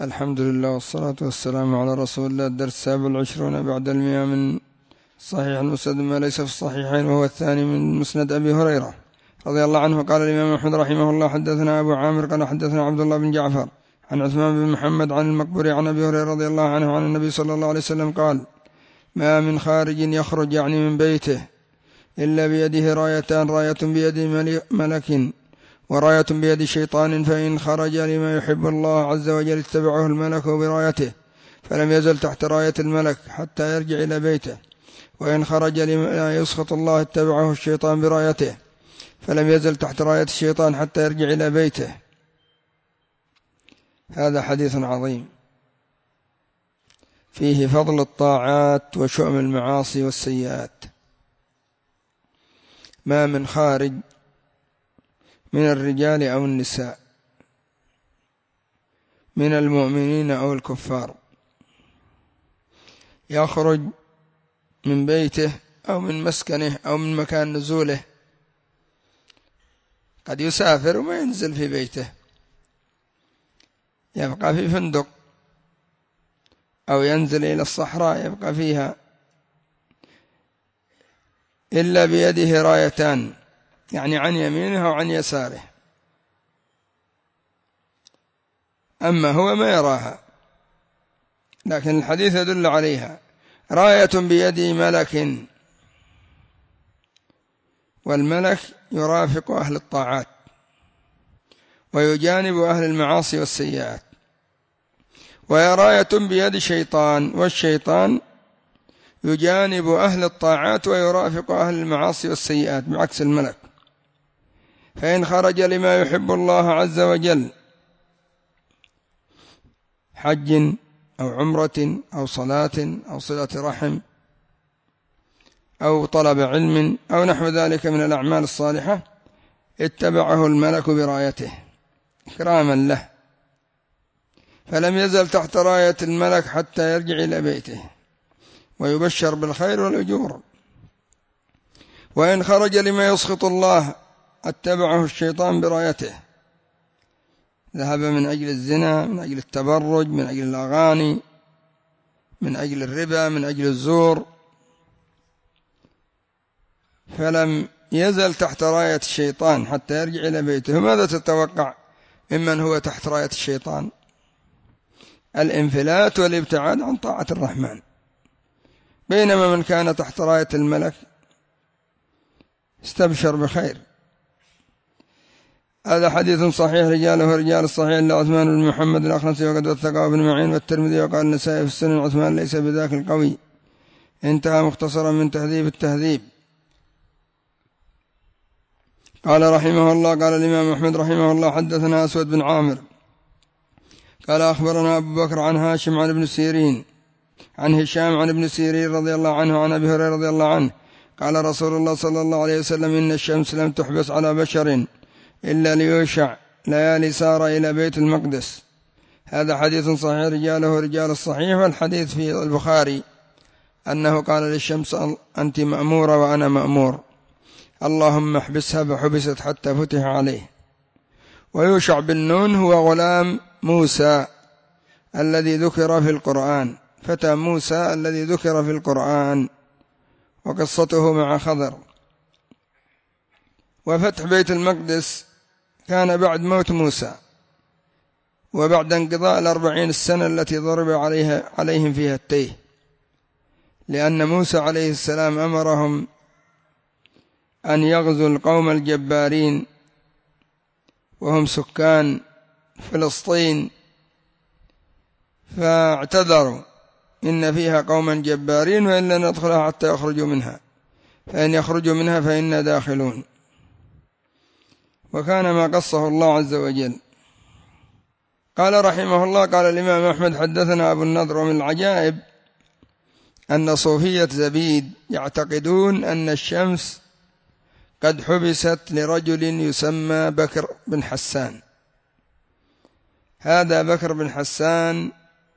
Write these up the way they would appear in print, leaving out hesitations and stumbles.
الحمد لله والصلاة والسلام على رسول الله. الدرس 27 بعد 100 من صحيح المسند ما ليس في الصحيحين، وهو الثاني من مسند أبي هريرة رضي الله عنه. قال الإمام أحمد رحمه الله: حدثنا أبو عامر قال حدثنا عبد الله بن جعفر عن عثمان بن محمد عن المقبري عن أبي هريرة رضي الله عنه عن النبي صلى الله عليه وسلم قال: ما من خارج يخرج من بيته إلا بيده رايتان، راية بيد ملك وراية بيد شيطان، فإن خرج لما يحب الله عز وجل اتبعه الملك برايته فلم يزل تحت راية الملك حتى يرجع إلى بيته، وإن خرج لما يسخط الله اتبعه الشيطان برايته فلم يزل تحت راية الشيطان حتى يرجع إلى بيته. هذا حديث عظيم فيه فضل الطاعات وشؤم المعاصي والسيئات. ما من خارج من الرجال أو النساء، من المؤمنين أو الكفار، يخرج من بيته أو من مسكنه أو من مكان نزوله. قد يسافر وما ينزل في بيته، يبقى في فندق أو ينزل إلى الصحراء يبقى فيها، إلا بيده رايتان، يعني عن يمينه أو عن يساره، أما هو ما يراها، لكن الحديث يدل عليها. راية بيد ملك، والملك يرافق أهل الطاعات ويجانب أهل المعاصي والسيئات. وراية بيد شيطان، والشيطان يجانب أهل الطاعات ويرافق أهل المعاصي والسيئات بعكس الملك. فإن خرج لما يحب الله عز وجل، حج أو عمرة أو صلاة أو صلة رحم أو طلب علم أو نحو ذلك من الأعمال الصالحة، اتبعه الملك برايته إكراما له، فلم يزل تحت راية الملك حتى يرجع إلى بيته ويبشر بالخير والأجور. وإن خرج لما يسخط الله اتبعه الشيطان برايته، ذهب من أجل الزنا، من أجل التبرج، من أجل الأغاني، من أجل الربا، من أجل الزور، فلم يزل تحت راية الشيطان حتى يرجع إلى بيته. ماذا تتوقع ممن هو تحت راية الشيطان؟ الانفلات والابتعاد عن طاعة الرحمن، بينما من كان تحت راية الملك استبشر بخير. هذا حديث صحيح، رجاله رجال الصحيح إلا عثمان بن محمد الأخنسي، وقد وثقه ابن معين والترمذي، وقال النسائي في السنن: عثمان ليس بذاك القوي. انتهى مختصرا من تهذيب التهذيب. قال رحمه الله: قال الإمام أحمد رحمه الله: حدثنا أسود بن عامر قال أخبرنا أبو بكر عن هاشم عن ابن سيرين عن هشام عن ابن سيرين رضي الله عنه عن أبي هريرة رضي الله عنه قال رسول الله صلى الله عليه وسلم: إن الشمس لم تحبس على بشر إلا ليوشع ليالي سار إلى بيت المقدس. هذا حديث صحيح، رجاله رجال الصحيح. والحديث في البخاري أنه قال للشمس: أنت مأمورة وأنا مأمور، اللهم احبسها، فحبست حتى فتح عليه. ويوشع بن نون هو غلام موسى الذي ذكر في القرآن، فتى موسى الذي ذكر في القرآن، وقصته مع خضر. وفتح بيت المقدس كان بعد موت موسى، وبعد انقضاء 40 السنة التي ضرب عليهم فيها التيه، لأن موسى عليه السلام أمرهم أن يغزوا القوم الجبارين وهم سكان فلسطين، فاعتذروا: إن فيها قوما جبارين وإن لن ندخلها حتى يخرجوا منها، فإن يخرجوا منها فإنا داخلون. وكان ما قصه الله عز وجل. قال رحمه الله: قال الإمام أحمد حدثنا أبو النضر. ومن العجائب أن صوفية زبيد يعتقدون أن الشمس قد حبست لرجل يسمى بكر بن حسان. هذا بكر بن حسان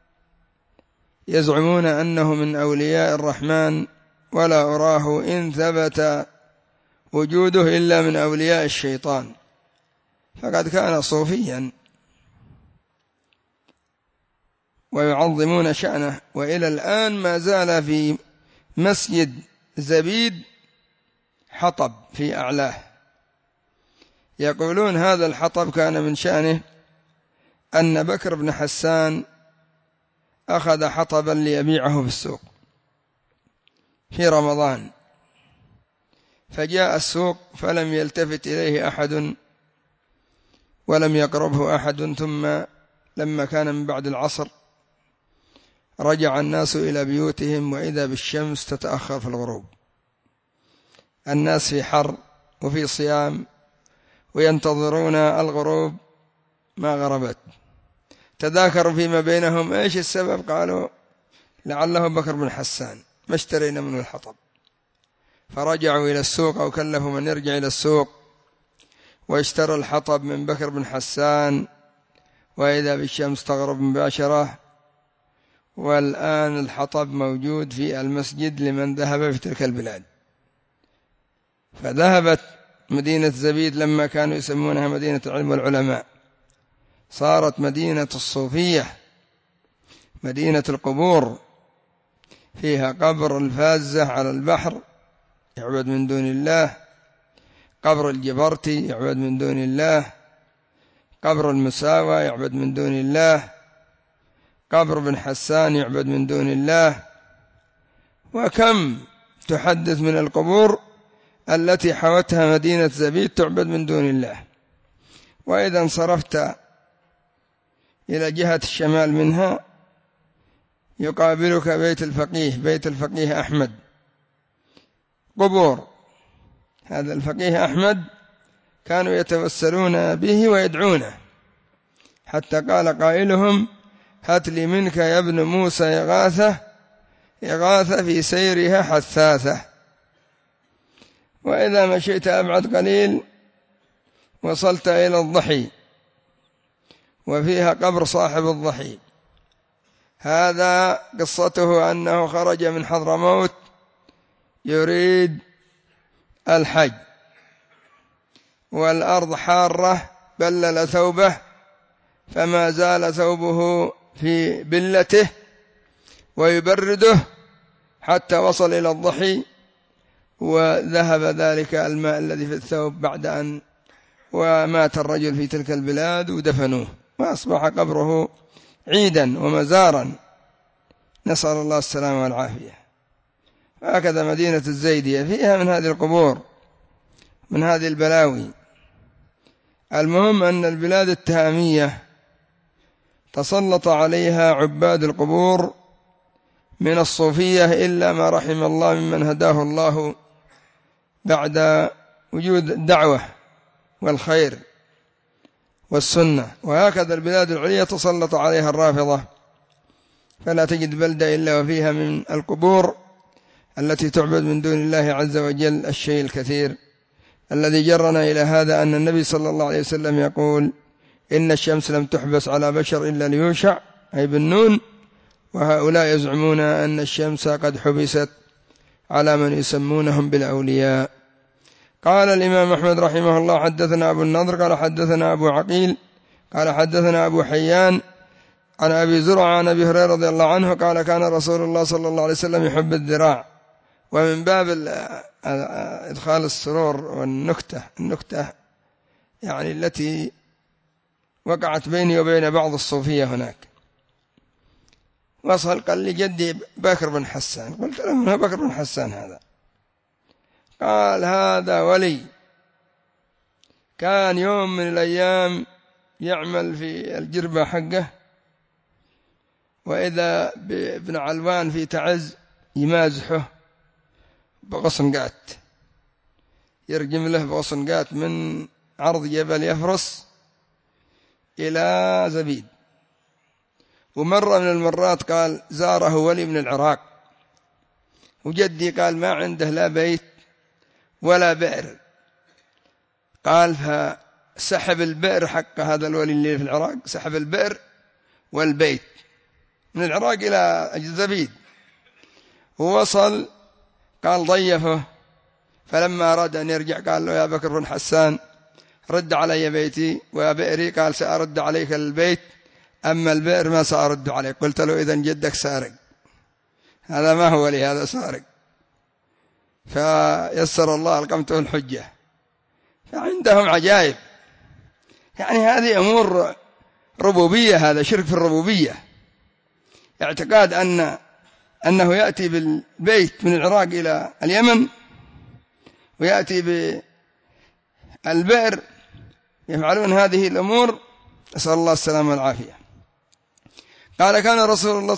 يزعمون أنه من أولياء الرحمن، ولا أراه إن ثبت وجوده إلا من أولياء الشيطان، فقد كان صوفيا. ويعظمون شأنه، وإلى الآن ما زال في مسجد زبيد حطب في أعلاه، يقولون هذا الحطب كان من شأنه أن بكر بن حسان أخذ حطبا ليبيعه في السوق في رمضان، فجاء السوق فلم يلتفت إليه أحد ولم يقربه أحد، ثم لما كان من بعد العصر رجع الناس إلى بيوتهم وإذا بالشمس تتأخر في الغروب، الناس في حر وفي صيام وينتظرون الغروب ما غربت، تذاكروا فيما بينهم إيش السبب؟ قالوا لعله بكر بن حسان ما اشترينا منه الحطب، فرجعوا إلى السوق أو كلفوا من يرجع إلى السوق واشترى الحطب من بكر بن حسان، وإذا بالشمس تغرب مباشرة، والآن الحطب موجود في المسجد لمن ذهب في تلك البلاد. فذهبت مدينة زبيد لما كانوا يسمونها مدينة العلم والعلماء، صارت مدينة الصوفية، مدينة القبور، فيها قبر الفازة على البحر يعبد من دون الله، قبر الجبرتي يعبد من دون الله، قبر المساوى يعبد من دون الله، قبر بن حسان يعبد من دون الله، وكم تحدث من القبور التي حوتها مدينة زبيد تعبد من دون الله. وإذا انصرفت إلى جهة الشمال منها يقابلك بيت الفقيه، بيت الفقيه أحمد، قبور هذا الفقيه أحمد كانوا يتوسلون به ويدعونه، حتى قال قائلهم هات لي منك يا ابن موسى إغاثة في سيرها حثاثة. وإذا مشيت أبعد قليل وصلت إلى الضحي، وفيها قبر صاحب الضحي، هذا قصته أنه خرج من حضرموت يريد الحج، والأرض حارة بلل ثوبه فما زال ثوبه في بلته ويبرده حتى وصل إلى الضحي، وذهب ذلك الماء الذي في الثوب بعد أن ومات الرجل في تلك البلاد ودفنوه، وأصبح قبره عيدا ومزارا، نسأل الله السلامة والعافية. هكذا مدينة الزيدية فيها من هذه القبور من هذه البلاوي. المهم أن البلاد التهامية تسلط عليها عباد القبور من الصوفية إلا ما رحم الله ممن هداه الله بعد وجود الدعوة والخير والسنة. وهكذا البلاد العليا تسلط عليها الرافضة، فلا تجد بلدة إلا وفيها من القبور التي تعبد من دون الله عز وجل الشيء الكثير. الذي جرنا إلى هذا أن النبي صلى الله عليه وسلم يقول إن الشمس لم تحبس على بشر إلا ليوشع أي بالنون، وهؤلاء يزعمون أن الشمس قد حبست على من يسمونهم بالأولياء. قال الإمام أحمد رحمه الله حدثنا أبو النضر قال حدثنا أبو عقيل قال حدثنا أبو حيان عن أبي زرعة عن أبي هريرة رضي الله عنه قال كان رسول الله صلى الله عليه وسلم يحب الذراع. ومن باب إدخال السرور والنكتة يعني التي وقعت بيني وبين بعض الصوفية هناك، وصل قال لي جدي بكر بن حسان، قلت له من هو بكر بن حسان هذا؟ قال هذا ولي كان يوم من الأيام يعمل في الجربة حقه، وإذا بابن علوان في تعز يمازحه بغصنقات، يرجم له بغصنقات من عرض جبل يفرس إلى زبيد. ومرة من المرات قال زاره ولي من العراق، وجدي قال ما عنده لا بيت ولا بئر، قال فسحب البئر حق هذا الولي اللي في العراق، سحب البئر والبيت من العراق إلى زبيد، ووصل قال ضيفه، فلما أراد أن يرجع قال له يا بكر بن حسان رد علي بيتي ويا بئري، قال سأرد عليك البيت أما البئر ما سأرد عليه. قلت له إذن جدك سارق، هذا ما هو لي، هذا سارق. فيسر الله ألقمته الحجة. فعندهم عجائب، يعني هذه أمور ربوبية، هذا شرك في الربوبية. اعتقاد أنه يأتي بالبيت من العراق إلى اليمن ويأتي بالبئر، يفعلون هذه الأمور، أسأل الله السلامة والعافية. قال كان رسول الله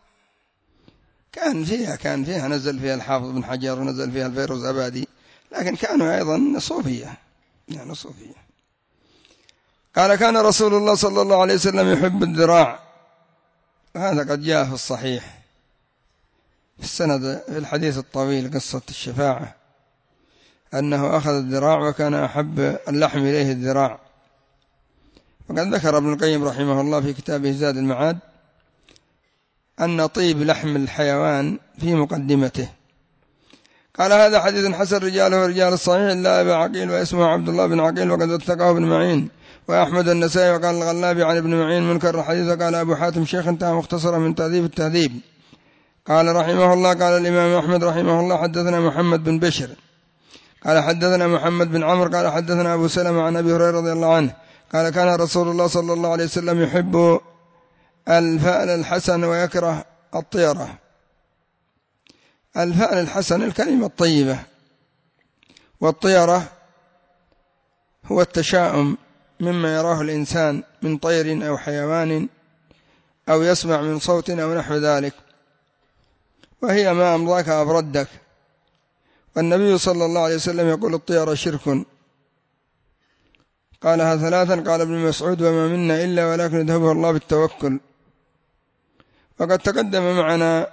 كان فيها نزل فيها الحافظ بن حجر ونزل فيها الفيروز أبادي، لكن كانوا أيضا صوفية، يعني صوفية. قال كان رسول الله صلى الله عليه وسلم يحب الذراع، وهذا قد جاء في الصحيح في السند في الحديث الطويل قصة الشفاعة، أنه أخذ الذراع وكان أحب اللحم إليه الذراع. وقد ذكر ابن القيم رحمه الله في كتابه زاد المعاد أن طيب لحم الحيوان في مقدمته. قال هذا حديث حسن رجاله رجال الصحيح إلا أبا عقيل واسمه عبد الله بن عقيل وقد وثقه ابن معين وأحمد النسائي. وقال الغلابي عن ابن معين منكر الحديث. قال أبو حاتم شيخ انتهى مختصرا من تهذيب التهذيب. قال رحمه الله قال الإمام أحمد رحمه الله حدثنا محمد بن بشر قال حدثنا محمد بن عمرو قال حدثنا أبو سلمة عن أبي هريرة رضي الله عنه قال كان رسول الله صلى الله عليه وسلم يحب الفأل الحسن ويكره الطيرة. الفأل الحسن الكلمة الطيبة، والطيرة هو التشاؤم مما يراه الإنسان من طير أو حيوان أو يسمع من صوت أو نحو ذلك، وهي ما أمضاك أبردك. والنبي صلى الله عليه وسلم يقول الطيرة شرك. قالها ثلاثا. قال ابن مسعود وما منا إلا ولكن يذهبه الله بالتوكل. وقد تقدم معنا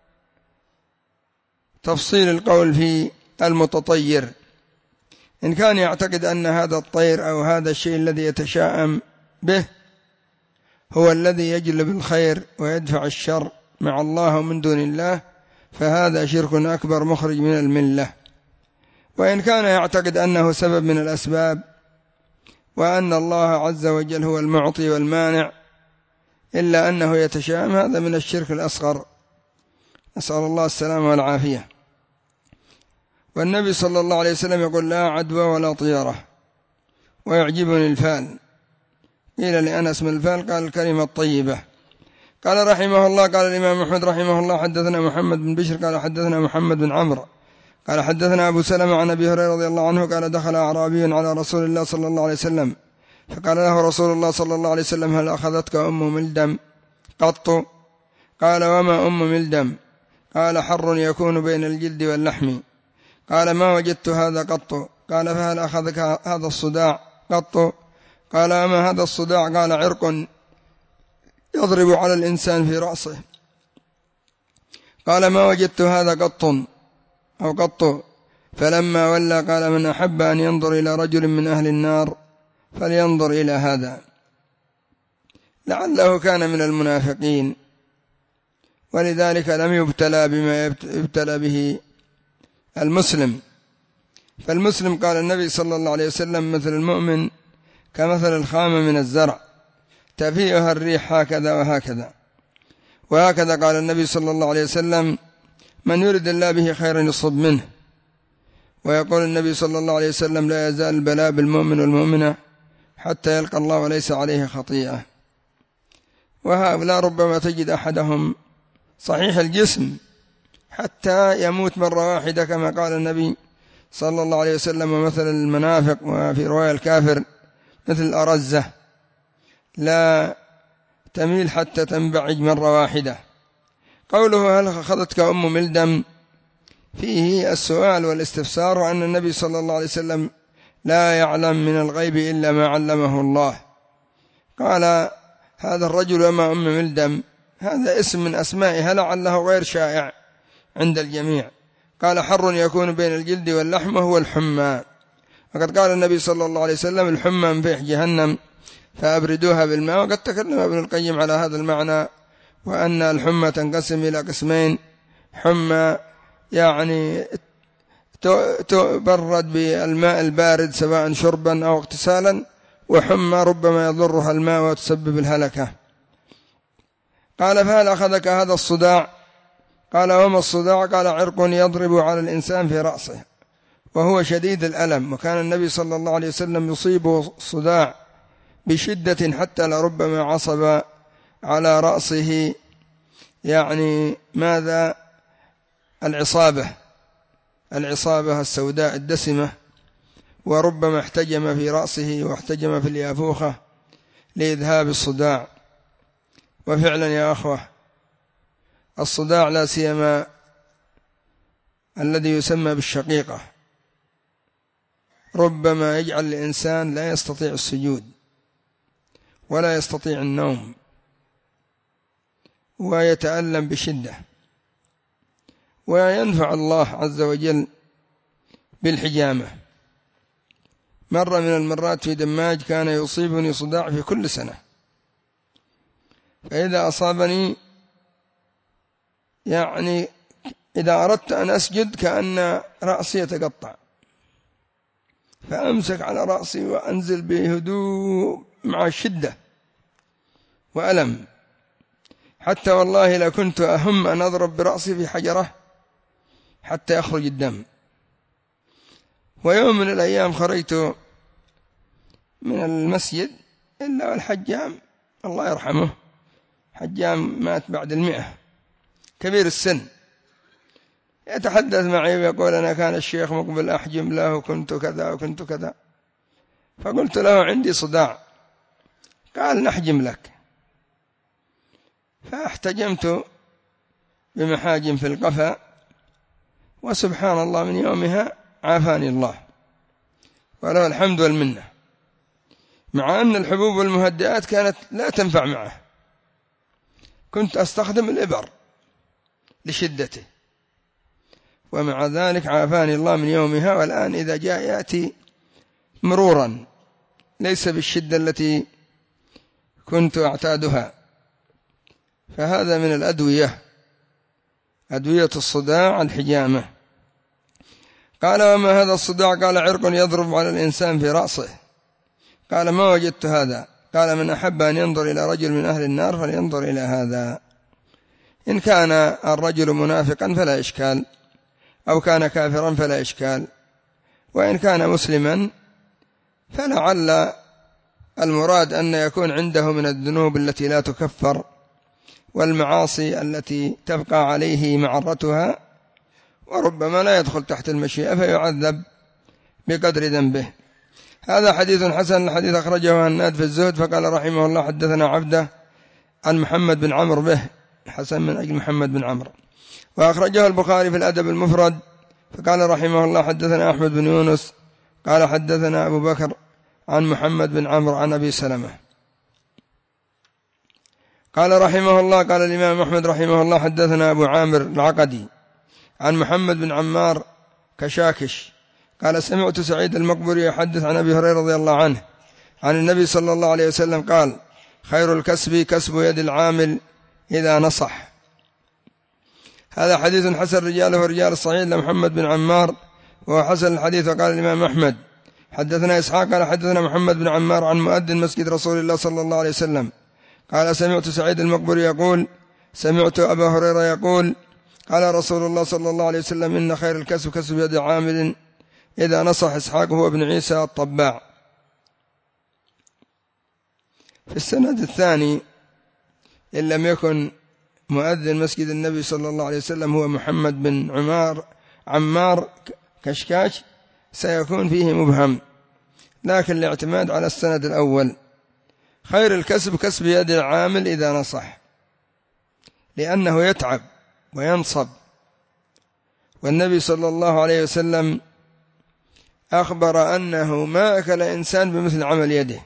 تفصيل القول في المتطير، إن كان يعتقد أن هذا الطير أو هذا الشيء الذي يتشاءم به هو الذي يجلب الخير ويدفع الشر مع الله ومن دون الله، فهذا شرك أكبر مخرج من الملة. وإن كان يعتقد أنه سبب من الأسباب وأن الله عز وجل هو المعطي والمانع إلا أنه يتشاءم، هذا من الشرك الأصغر، نسأل الله السلامة والعافية. والنبي صلى الله عليه وسلم يقول لا عدوى ولا طيرة، ويعجبني الفال. قيل لأنس من الفال؟ قال الكلمة الطيبة. قال رحمه الله قال الإمام أحمد رحمه الله حدثنا محمد بن بشر قال حدثنا محمد بن عمرو قال حدثنا أبو سلمة عن أبي هريرة رضي الله عنه قال دخل أعرابي على رسول الله صلى الله عليه وسلم فقال له رسول الله صلى الله عليه وسلم هل أخذتك أم ملدم قط؟ قال وما أم ملدم؟ قال حر يكون بين الجلد واللحم. قال ما وجدت هذا قط. قال فهل أخذك هذا الصداع قط؟ قال أما هذا الصداع؟ قال عرق يضرب على الإنسان في رأسه. قال ما وجدت هذا قط. فلما ولى قال من أحب أن ينظر إلى رجل من أهل النار فلينظر إلى هذا، لعله كان من المنافقين، ولذلك لم يبتلى بما يبتلى به المسلم. فالمسلم قال النبي صلى الله عليه وسلم مثل المؤمن كمثل الخامة من الزرع تفيئها الريح هكذا وهكذا. وهكذا قال النبي صلى الله عليه وسلم من يرد الله به خيرا يصب منه. ويقول النبي صلى الله عليه وسلم لا يزال البلاء بالمؤمن والمؤمنة حتى يلقى الله وليس عليه خطيئة. وهؤلاء ربما تجد أحدهم صحيح الجسم حتى يموت مرة واحدة كما قال النبي صلى الله عليه وسلم ومثل المنافق وفي رواية الكافر مثل الأرزة لا تميل حتى تنبعج مرة واحدة. قوله هل أخذتك أم ملدم فيه السؤال والاستفسار، وأن النبي صلى الله عليه وسلم لا يعلم من الغيب إلا ما علمه الله. قال هذا الرجل وما أم ملدم هذا اسم من أسمائها لعله غير شائع عند الجميع. قال حر يكون بين الجلد واللحم هو الحمى. وقد قال النبي صلى الله عليه وسلم الحمى من فيح جهنم فأبردوها بالماء. وقد تكلم ابن القيم على هذا المعنى، وأن الحمى تنقسم إلى قسمين: حمى يعني تبرد بالماء البارد سواء شربا أو اغتسالا، وحمى ربما يضرها الماء وتسبب الهلكة. قال فهل أخذك هذا الصداع؟ قال وما الصداع؟ قال عرق يضرب على الإنسان في رأسه وهو شديد الألم، وكان النبي صلى الله عليه وسلم يصيبه الصداع بشدة حتى لربما عصب على رأسه، يعني ماذا؟ العصابة السوداء الدسمة، وربما احتجم في رأسه واحتجم في اليافوخة لإذهاب الصداع. وفعلا يا أخوة الصداع لا سيما الذي يسمى بالشقيقة ربما يجعل الإنسان لا يستطيع السجود ولا يستطيع النوم ويتألم بشدة. وينفع الله عز وجل بالحجامة. مرة من المرات في دماج كان يصيبني صداع في كل سنة، فإذا أصابني يعني إذا أردت أن أسجد كأن رأسي يتقطع، فأمسك على رأسي وأنزل بهدوء مع شدة وألم، حتى والله لكنت أهم أن أضرب برأسي في حجرة حتى يخرج الدم. ويوم من الأيام خرجت من المسجد إلا والحجام الله يرحمه، حجام مات بعد 100، كبير السن، يتحدث معي ويقول أنا كان الشيخ مقبل أحجم له وكنت كذا وكنت كذا. فقلت له عندي صداع. قال نحجم لك. فاحتجمت بمحاجم في القفا، وسبحان الله من يومها عافاني الله وله الحمد والمنة، مع أن الحبوب والمهدئات كانت لا تنفع معه، كنت أستخدم الإبر لشدته، ومع ذلك عافاني الله من يومها. والآن إذا جاء يأتي مرورا ليس بالشدة التي كنت أعتادها. فهذا من الأدوية، أدوية الصداع الحجامة. قال وما هذا الصداع؟ قال عرق يضرب على الإنسان في رأسه. قال ما وجدت هذا؟ قال من أحب أن ينظر إلى رجل من أهل النار فلينظر إلى هذا. إن كان الرجل منافقا فلا إشكال، أو كان كافرا فلا إشكال، وإن كان مسلما فلعل المراد أن يكون عنده من الذنوب التي لا تكفر والمعاصي التي تبقى عليه معرتها، وربما لا يدخل تحت المشيئة فيعذب بقدر ذنبه. هذا حديث حسن. الحديث أخرجه هناد في الزهد فقال رحمه الله حدثنا عبده عن محمد بن عمرو به، حسن من أجل محمد بن عمرو. وأخرجه البخاري في الأدب المفرد فقال رحمه الله حدثنا أحمد بن يونس قال حدثنا أبو بكر عن محمد بن عمرو عن أبي سلمة. قال رحمه الله قال الإمام أحمد رحمه الله حدثنا أبو عامر العقدي عن محمد بن عمار كشاكش قال سمعت سعيد المقبري يحدث عن أبي هريرة رضي الله عنه عن النبي صلى الله عليه وسلم قال خير الكسب كسب يد العامل إذا نصح. هذا حديث حسن رجاله رجال الصحيح لمحمد بن عمار وهو حسن الحديث. وقال الإمام أحمد حدثنا إسحاق قال حدثنا محمد بن عمار عن مؤذن مسجد رسول الله صلى الله عليه وسلم قال سمعت سعيد المقبري يقول سمعت أبا هريرة يقول قال رسول الله صلى الله عليه وسلم إن خير الكسب كسب يد عامل إذا نصح. إسحاق هو ابن عيسى الطباع. في السند الثاني إن لم يكن مؤذن مسجد النبي صلى الله عليه وسلم هو محمد بن عمار كشكاش سيكون فيه مبهم، لكن الاعتماد على السند الأول. خير الكسب كسب يد العامل إذا نصح، لأنه يتعب وينصب، والنبي صلى الله عليه وسلم أخبر أنه ما أكل إنسان بمثل عمل يده،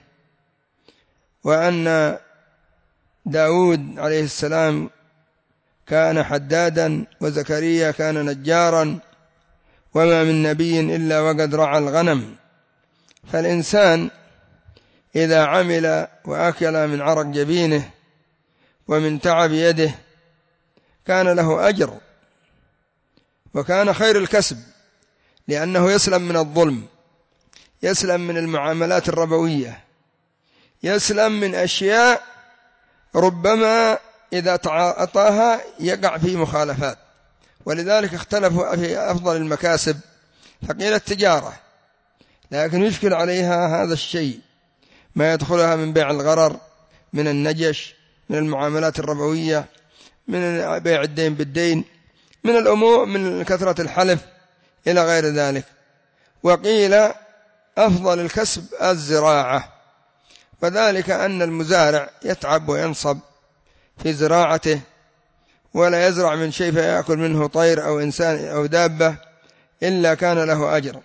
وأن داود عليه السلام كان حدادا وزكريا كان نجارا وما من نبي إلا وقد رعى الغنم. فالإنسان إذا عمل وأكل من عرق جبينه ومن تعب يده كان له أجر، وكان خير الكسب، لأنه يسلم من الظلم، يسلم من المعاملات الربوية، يسلم من أشياء ربما إذا تعاطاها يقع في مخالفات، ولذلك اختلفوا في أفضل المكاسب، فقيل التجارة، لكن يشكل عليها هذا الشيء ما يدخلها من بيع الغرر، من النجش، من المعاملات الربوية، من بيع الدين بالدين، من الأمور، من كثرة الحلف إلى غير ذلك. وقيل أفضل الكسب الزراعة، وذلك أن المزارع يتعب وينصب في زراعته، ولا يزرع من شيء فيأكل منه طير أو إنسان أو دابة إلا كان له أجر.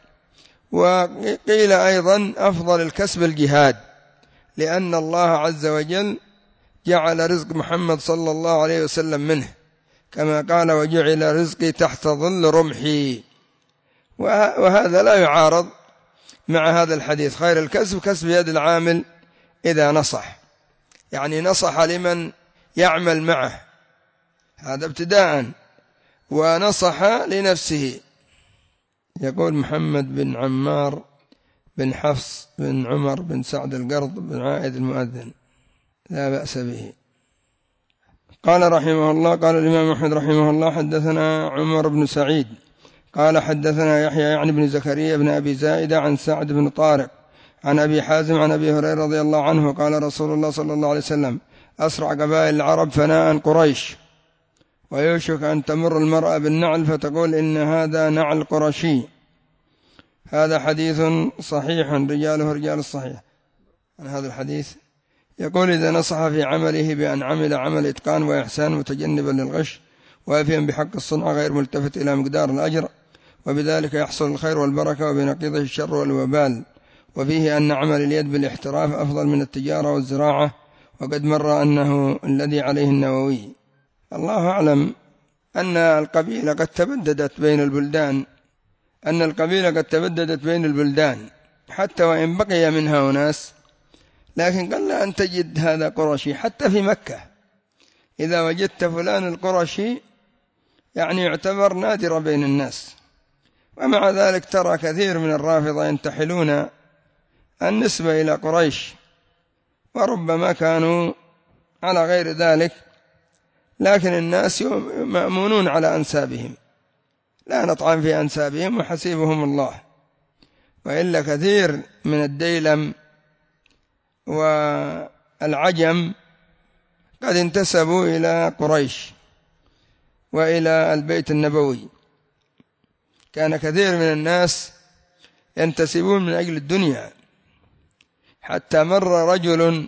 وقيل أيضا أفضل الكسب الجهاد، لأن الله عز وجل جعل رزق محمد صلى الله عليه وسلم منه، كما قال وجعل رزقي تحت ظل رمحي، وهذا لا يعارض مع هذا الحديث. خير الكسب كسب يد العامل إذا نصح، يعني نصح لمن يعمل معه، هذا ابتداء، ونصح لنفسه. يقول محمد بن عمار بن حفص بن عمر بن سعد القرض بن عائد المؤذن، لا بأس به. قال رحمه الله، قال الإمام أحمد رحمه الله: حدثنا عمر بن سعيد قال حدثنا يحيى يعني بن زكريا بن أبي زائدة عن سعد بن طارق عن أبي حازم عن أبي هريرة رضي الله عنه قال رسول الله صلى الله عليه وسلم: أسرع قبائل العرب فناء قريش، ويوشك أن تمر المرأة بالنعل فتقول إن هذا نعل قرشي. هذا حديث صحيح رجاله رجال الصحيح. عن هذا الحديث يقول: إذا نصح في عمله بأن عمل عمل إتقان وإحسان متجنبا للغش وافيا بحق الصنع غير ملتفت إلى مقدار الأجر، وبذلك يحصل الخير والبركة وبنقيضه الشر والوبال. وفيه أن عمل اليد بالاحتراف أفضل من التجارة والزراعة، وقد مر أنه الذي عليه النووي. الله أعلم أن القبيلة قد تبددت بين البلدان، حتى وإن بقي منها أناس، لكن قل أن تجد هذا قرشي. حتى في مكة إذا وجدت فلان القرشي يعني يعتبر نادر بين الناس، ومع ذلك ترى كثير من الرافضة ينتحلون النسبة إلى قريش، وربما كانوا على غير ذلك، لكن الناس مأمونون على أنسابهم، لا نطعن في أنسابهم وحسيبهم الله. وإلا كثير من الديلم والعجم قد انتسبوا إلى قريش وإلى البيت النبوي. كان كثير من الناس ينتسبون من أجل الدنيا، حتى مر رجل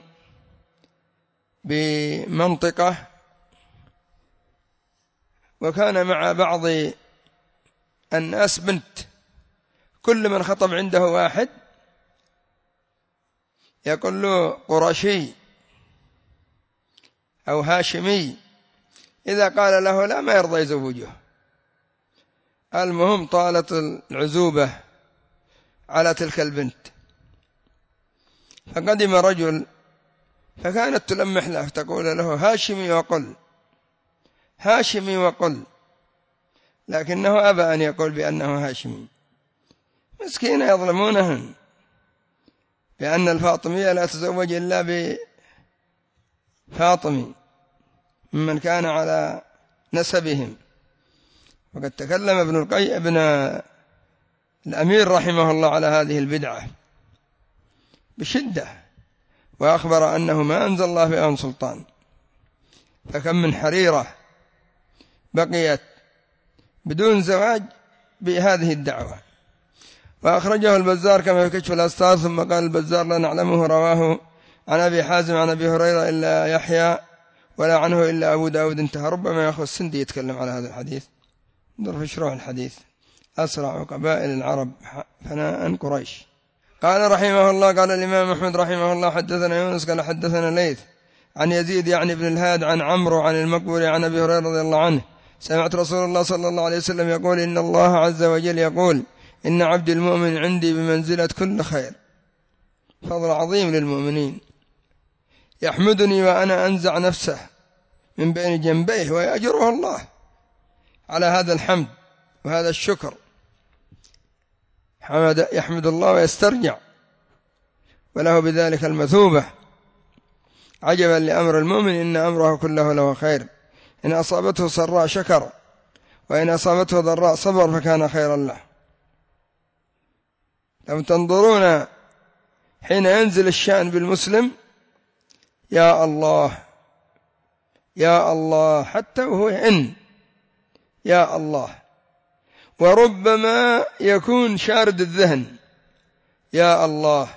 بمنطقة وكان مع بعض الناس بنت، كل من خطب عنده واحد يقول له قرشي أو هاشمي، إذا قال له لا ما يرضى يزوجه. المهم طالت العزوبة على تلك البنت، فقدم رجل فكانت تلمح له تقول له هاشمي وقل، هاشمي وقل، لكنه أبى أن يقول بأنه هاشمي. مسكين يظلمونهن، بأن الفاطمية لا تزوج إلا بفاطمي ممن كان على نسبهم. وقد تكلم ابن الأمير رحمه الله على هذه البدعة بشدة، وأخبر أنه ما أنزل الله بها سلطان. فكم من حريرة بقيت بدون زواج بهذه الدعوة. وأخرجه البزار كما في كشف الأستار. ثم قال البزار: لا نعلمه رواه عن أبي حازم عن أبي هريرة إلا يحيى، ولا عنه إلا أبو داود. انتهى. ربما يا أخو السندي يتكلم على هذا الحديث، انظر في شروح الحديث: أسرع قبائل العرب فناء قريش. قال رحمه الله: قال الإمام أحمد رحمه الله: حدثنا يونس قال حدثنا ليث عن يزيد يعني بن الهاد عن عمرو عن المقبول عن أبي هريرة رضي الله عنه: سمعت رسول الله صلى الله عليه وسلم يقول: إن الله عز وجل يقول: إن عبد المؤمن عندي بمنزلة كل خير. فضل عظيم للمؤمنين، يحمدني وأنا أنزع نفسه من بين جنبيه، ويأجره الله على هذا الحمد وهذا الشكر. يحمد الله ويسترجع، وله بذلك المثوبة. عجبا لأمر المؤمن إن أمره كله له خير، إن أصابته سراء شكر، وإن أصابته ضراء صبر فكان خيرا له. لو تنظرون حين ينزل الشأن بالمسلم يا الله يا الله، حتى وهو يا الله، وربما يكون شارد الذهن يا الله.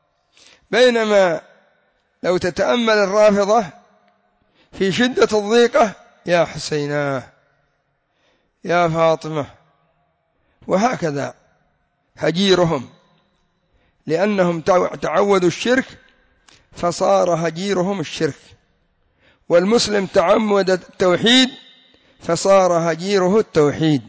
بينما لو تتأمل الرافضة في شدة الضيقة يا حسيناه يا فاطمة، وهكذا هجيرهم، لأنهم تعودوا الشرك فصار هجيرهم الشرك، والمسلم تعمد التوحيد فصار هجيره التوحيد.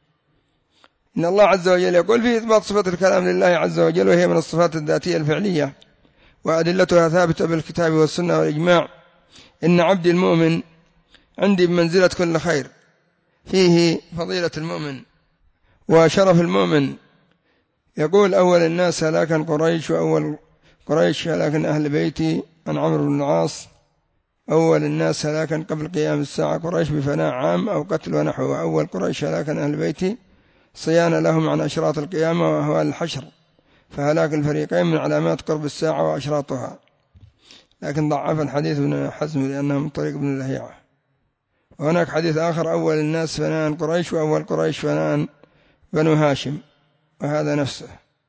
إن الله عز وجل يقول في إثبات صفة الكلام لله عز وجل، وهي من الصفات الذاتية الفعلية وأدلتها ثابتة بالكتاب والسنة والإجماع: إن عبدي المؤمن عندي بمنزلة كل خير. فيه فضيلة المؤمن وشرف المؤمن. يقول: أول الناس هلاكا قريش، وأول قريش هلاكا أهل بيتي. عن عمرو بن العاص: أول الناس هلاكا قبل قيام الساعة قريش بفناء عام أو قتل ونحوه. أول قريش هلاكا أهل بيتي صيانة لهم عن أشراط القيامة وأهوال الحشر، فهلاك الفريقين من علامات قرب الساعة وأشراطها. لكن ضعف الحديث ابن حزم لأنه من طريق ابن لهيعة. وهناك حديث آخر: أول الناس فناء قريش، وأول قريش فناء بنو هاشم، وهذا نفسه.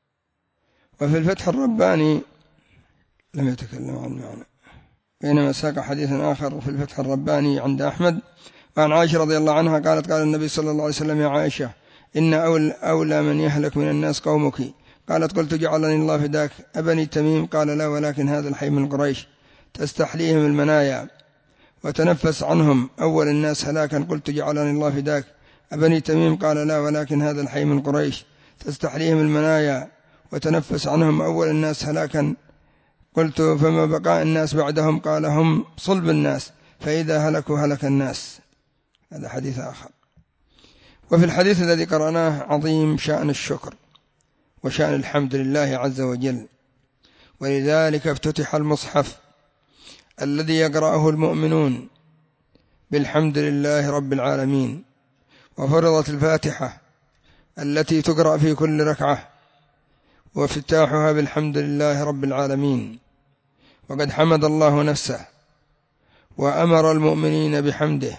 وفي الفتح الرباني لم يتكلم عن المعنى، بينما ساق حديث آخر في الفتح الرباني عند أحمد وعن عائشة رضي الله عنها قالت: قال النبي صلى الله عليه وسلم: يا عائشة، إن أولى من يهلك من الناس قومك. قالت: قلت: جعلني الله فداك أبني تميم؟ قال: لا، ولكن هذا الحي من قريش تستحليهم المنايا وتنفس عنهم. أول الناس هلاكا. قلت: جعلني الله فداك أبني تميم؟ قال: لا، ولكن هذا الحي من قريش تستحليهم المنايا وتنفس عنهم. أول الناس هلاكا. قلت: فما بقاء الناس بعدهم؟ قال: هم صلب الناس، فإذا هلكوا هلك الناس. هذا حديث آخر. وفي الحديث الذي قرأناه عظيم شأن الشكر وشأن الحمد لله عز وجل، ولذلك افتتح المصحف الذي يقرأه المؤمنون بالحمد لله رب العالمين، وفرضت الفاتحة التي تقرأ في كل ركعة وافتتاحها بالحمد لله رب العالمين. وقد حمد الله نفسه وأمر المؤمنين بحمده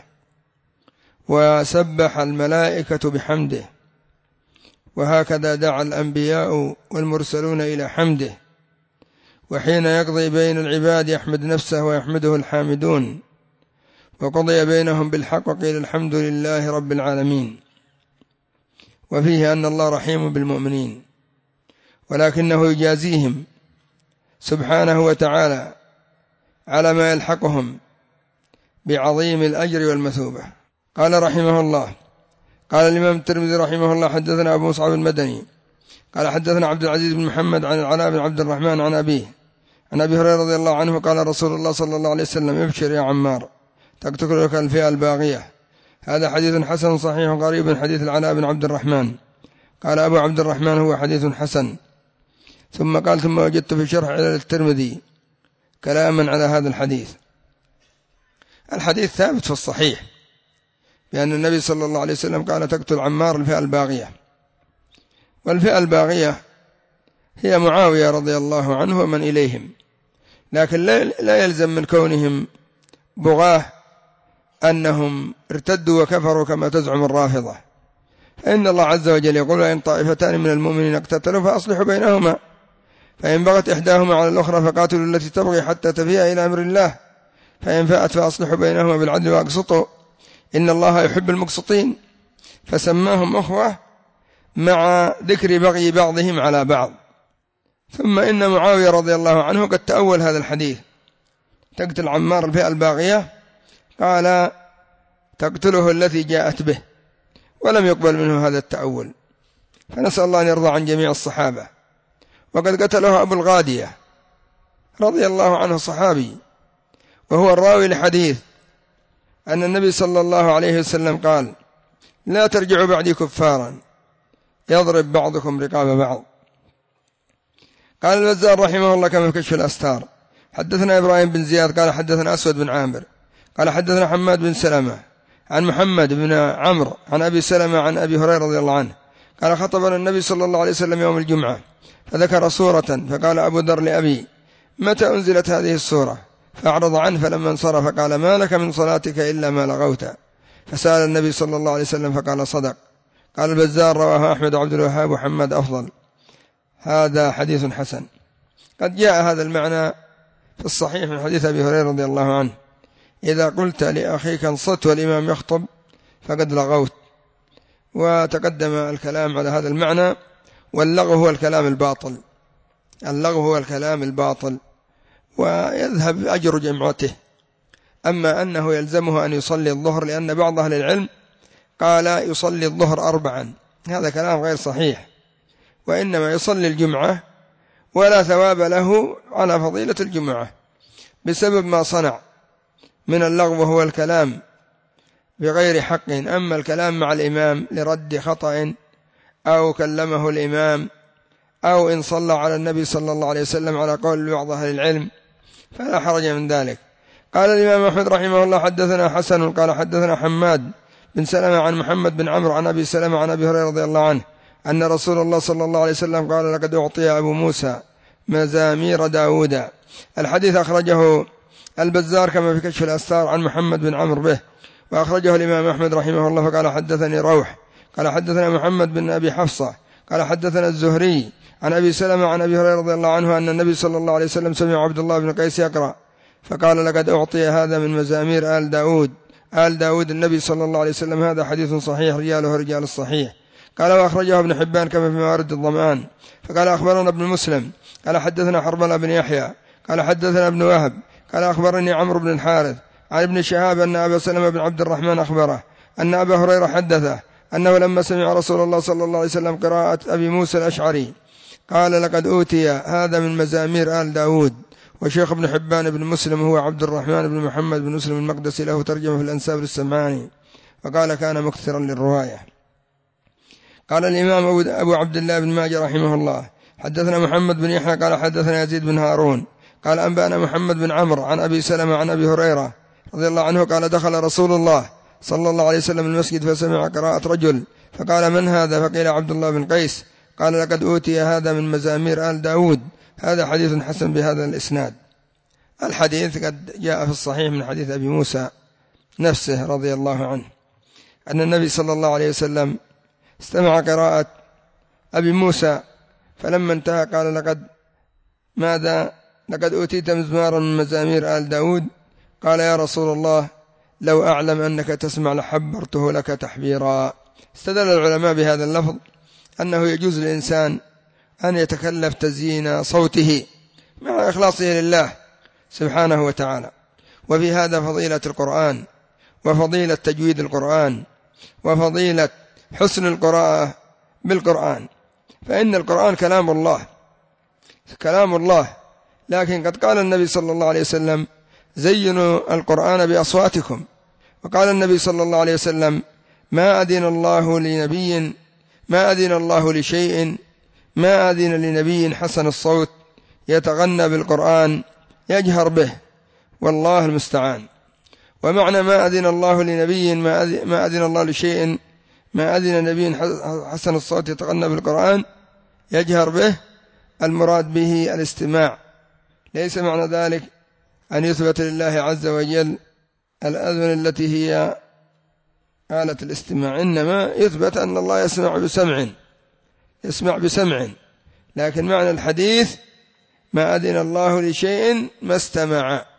وسبح الملائكة بحمده، وهكذا دعا الأنبياء والمرسلون إلى حمده. وحين يقضي بين العباد يحمد نفسه ويحمده الحامدون، وقضي بينهم بالحق وقيل الحمد لله رب العالمين. وفيه أن الله رحيم بالمؤمنين، ولكنه يجازيهم سبحانه وتعالى على ما يلحقهم بعظيم الأجر والمثوبة. قال رحمه الله: قال الإمام الترمذي رحمه الله: حدثنا أبو مصعب المدني قال حدثنا عبد العزيز بن محمد عن العلاء بن عبد الرحمن عن أبيه عن أبي هريرة رضي الله عنه قال: رسول الله صلى الله عليه وسلم: ابشر يا عمار، تقتلك الفئة الباغية. هذا حديث حسن صحيح قريب من حديث العلاء بن عبد الرحمن. قال أبو عبد الرحمن: هو حديث حسن. ثم قال: ثم وجدت في شرح علل الترمذي كلاما على هذا الحديث. الحديث ثابت في الصحيح بأن النبي صلى الله عليه وسلم قال: تقتل عمار الفئة الباغية. والفئة الباغية هي معاوية رضي الله عنه ومن إليهم، لكن لا يلزم من كونهم بغاه أنهم ارتدوا وكفروا كما تزعم الرافضة. فإن الله عز وجل يقول: إن طائفتان من المؤمنين اقتتلوا فأصلحوا بينهما، فإن بغت إحداهما على الأخرى فقاتلوا التي تبغي حتى تفيء إلى أمر الله، فإن فاءت فأصلحوا بينهما بالعدل وأقسطوا إن الله يحب المقسطين. فسماهم أخوة مع ذكر بغي بعضهم على بعض. ثم إن معاوية رضي الله عنه قد تأول هذا الحديث: تقتل عمار الفئة الباغية، قال: تقتله التي جاءت به، ولم يقبل منه هذا التأول. فنسأل الله أن يرضى عن جميع الصحابة. وقد قتله أبو الغادية رضي الله عنه صحابي، وهو الراوي لحديث أن النبي صلى الله عليه وسلم قال: لا ترجعوا بعدي كفارا يضرب بعضكم رقاب بعض. قال البزار رحمه الله كما في كشف الأستار: حدثنا إبراهيم بن زياد قال حدثنا أسود بن عامر قال حدثنا حماد بن سلمة عن محمد بن عمرو عن أبي سلمة عن أبي هريرة رضي الله عنه قال خطبنا النبي صلى الله عليه وسلم يوم الجمعة فذكر سورة فقال أبو ذر لأبي متى أنزلت هذه السورة؟ فأعرض عنه، فلما انصرف قال ما لك من صلاتك إلا ما لغوت؟ فسأل النبي صلى الله عليه وسلم فقال صدق. قال البزار رواه أحمد وعبد الوهاب وحماد أفضل. هذا حديث حسن. قد جاء هذا المعنى في الصحيح من حديث أبي هريرة رضي الله عنه إذا قلت لأخيك انصت والإمام يخطب فقد لغوت. وتقدم الكلام على هذا المعنى. واللغو هو الكلام الباطل، اللغو هو الكلام الباطل ويذهب أجر جمعته. أما أنه يلزمه أن يصلي الظهر لأن بعض أهل العلم قال يصلي الظهر 4، هذا كلام غير صحيح، وإنما يصلي الجمعة ولا ثواب له على فضيلة الجمعة بسبب ما صنع من اللغو هو الكلام بغير حق. أما الكلام مع الإمام لرد خطأ أو كلمه الإمام أو إن صلى على النبي صلى الله عليه وسلم على قول بعض أهل العلم فلا حرج من ذلك. قال الإمام أحمد رحمه الله حدثنا حسن قال حدثنا حماد بن سلمة عن محمد بن عمرو عن أبي سلمة عن أبي هريرة رضي الله عنه أن رسول الله صلى الله عليه وسلم قال لقد أعطي أبو موسى مزامير داود. الحديث أخرجه البزار كما في كشف الأستار عن محمد بن عمرو به، وأخرجه الإمام أحمد رحمه الله فقال حدثني روح قال حدثنا محمد بن أبي حفصة قال حدثنا الزهري عن أبي سلمة عن أبي هريرة رضي الله عنه أن النبي صلى الله عليه وسلم سمع عبد الله بن قيس يقرأ فقال لقد أعطي هذا من مزامير آل داود النبي صلى الله عليه وسلم. هذا حديث صحيح رجاله رجال الصحيح. قال وأخرجه ابن حبان كما في موارد الضمان. فقال أخبرنا ابن مسلم قال حدثنا حرملة بن يحيى قال حدثنا ابن وهب قال أخبرني عمرو بن الحارث عن ابن شهاب أن أبا سلمة بن عبد الرحمن أخبره أن أبا هريرة حدثه أنه لما سمع رسول الله صلى الله عليه وسلم قراءة أبي موسى الأشعري قال لقد أوتي هذا من مزامير آل داود. وشيخ ابن حبان بن مسلم هو عبد الرحمن بن محمد بن مسلم المقدسي له ترجمة في الأنساب للسمعاني وقال كان مكثرا للرواية. قال الإمام أبو عبد الله بن ماجه رحمه الله حدثنا محمد بن يحيى قال حدثنا يزيد بن هارون قال أنبأنا محمد بن عمرو عن أبي سلمة عن أبي هريرة رضي الله عنه قال دخل رسول الله صلى الله عليه وسلم المسجد فسمع قراءة رجل فقال من هذا؟ فقيل عبد الله بن قيس قال لقد أوتي هذا من مزامير آل داود. هذا حديث حسن بهذا الإسناد. الحديث قد جاء في الصحيح من حديث أبي موسى نفسه رضي الله عنه أن النبي صلى الله عليه وسلم استمع قراءة أبي موسى فلما انتهى قال لقد أوتيت مزمارا من مزامير آل داود. قال يا رسول الله لو أعلم أنك تسمع لحبرته لك تحبيرا. استدل العلماء بهذا اللفظ أنه يجوز للإنسان أن يتكلف تزيين صوته مع إخلاصه لله سبحانه وتعالى. وفي هذا فضيلة القرآن وفضيلة تجويد القرآن وفضيلة حسن القراءة بالقرآن، فإن القرآن كلام الله، لكن قد قال النبي صلى الله عليه وسلم زينوا القرآن بأصواتكم. وقال النبي صلى الله عليه وسلم ما أذن الله لشيء ما أذن لنبي حسن الصوت يتغنى بالقرآن يجهر به والله المستعان. ومعنى ما أذن الله لنبي ما أذن الله لشيء ما أذن نبي حسن الصوت يتغنى بالقرآن يجهر به، المراد به الاستماع. ليس معنى ذلك أن يثبت لله عز وجل الأذن التي هي آلة الاستماع، إنما يثبت أن الله يسمع بسمع، لكن معنى الحديث ما أذن الله لشيء ما استمع.